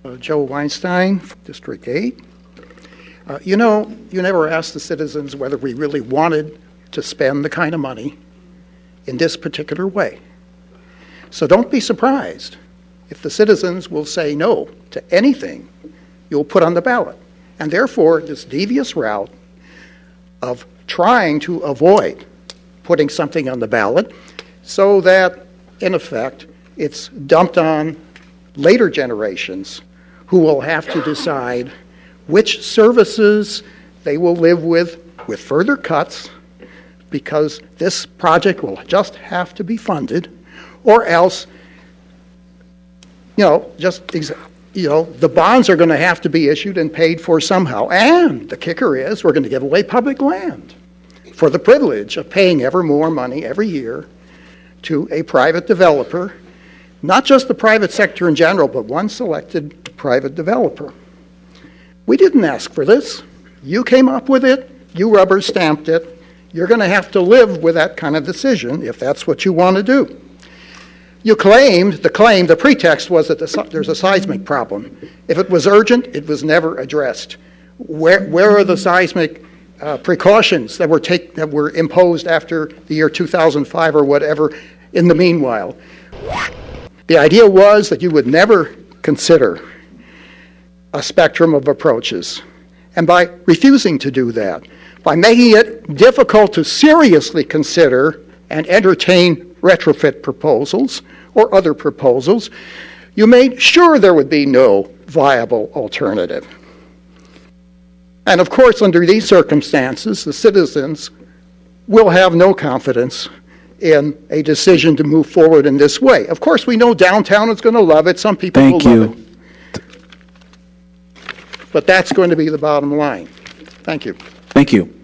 Joe Weinstein, District 8. You know, you never asked the citizens whether we really wanted to spend the kind of money in this particular way. So don't be surprised if the citizens will say no to anything you'll put on the ballot. And therefore, this devious route of trying to avoid putting something on the ballot so that, in effect, it's dumped on later generations who will have to decide which services they will live with further cuts, because this project will just have to be funded, or else, the bonds are going to have to be issued and paid for somehow. And the kicker is we're going to give away public land for the privilege of paying ever more money every year to a private developer, not just the private sector in general, but one selected private developer. We didn't ask for this. You came up with it. You rubber stamped it. You're going to have to live with that kind of decision if that's what you want to do. You claimed, the pretext was that there's a seismic problem. If it was urgent, it was never addressed. Where are the seismic precautions that were imposed after the year 2005 or whatever in the meanwhile? The idea was that you would never consider a spectrum of approaches. And by refusing to do that, by making it difficult to seriously consider and entertain retrofit proposals or other proposals, you made sure there would be no viable alternative. And of course, under these circumstances, the citizens will have no confidence in a decision to move forward in this way. Of course, we know downtown is going to love it. Some people will love it. But that's going to be the bottom line. Thank you. Thank you.